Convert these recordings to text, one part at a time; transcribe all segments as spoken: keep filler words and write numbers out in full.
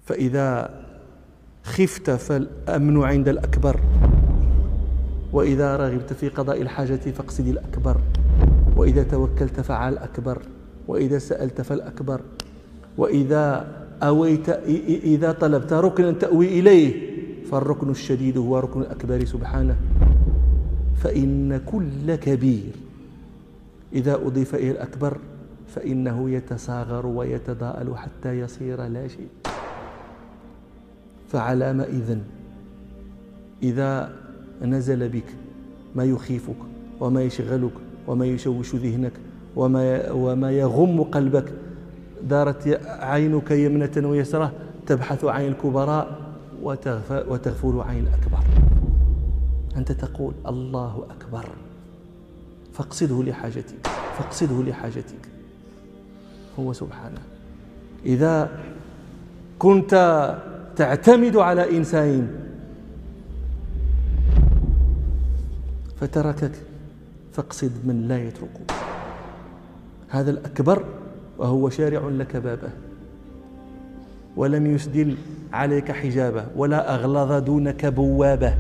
فإذا خفت فالأمن عند الأكبر، وإذا رغبت في قضاء الحاجة فاقصد الأكبر، وإذا توكلت فعلى الأكبر، وإذا سألت فالأكبر، وإذا أويت إذا طلبت ركنا تأوي إليه فالركن الشديد هو ركن الأكبر سبحانه. فإن كل كبير إذا أضيف إلى الأكبر فإنه يتصاغر ويتضاءل حتى يصير لا شيء. فعلام إذن إذا نزل بك ما يخيفك وما يشغلك وما يشوش ذهنك وما وما يغم قلبك، دارت عينك يمنة ويسرة تبحث عن الكبراء وتغفل عن الأكبر. أنت تقول الله أكبر فاقصده لحاجتك، فاقصده لحاجتك هو سبحانه. إذا كنت تعتمد على إنسان فتركك فاقصد من لا يتركك. هذا الأكبر وهو شارع لك بابه ولم يسدل عليك حجابه ولا أغلظ دونك بوابه،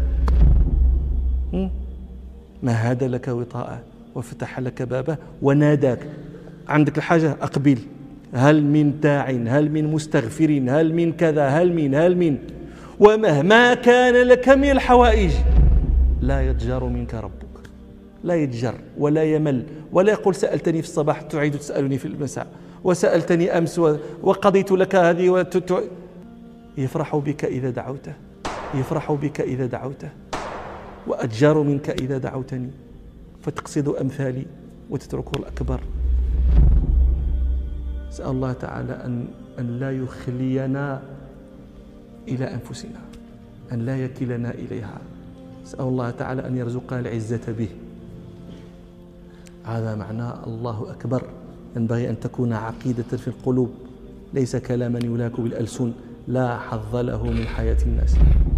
مهد لك وطاءه وفتح لك بابه وناداك. عندك الحاجة أقبل، هل من داع، هل من مستغفر، هل من كذا، هل من هل من ومهما كان لك من الحوائج لا يتجر منك ربك، لا يتجر ولا يمل ولا يقول سألتني في الصباح تعيد تسألني في المساء، وسألتني أمس وقضيت لك هذه وتتع... يفرح بك إذا دعوته، يفرح بك إذا دعوته، وأتجر منك إذا دعوتني. فتقصد أمثالي وتترك الأكبر. أسأل الله تعالى أن, أن لا يخلينا إلى أنفسنا، أن لا يكلنا إليها. أسأل الله تعالى أن يرزقنا العزة به. هذا معنى الله أكبر. ينبغي أن تكون عقيدة في القلوب، ليس كلاما يلاك بالألسن لا حظ له من حياة الناس.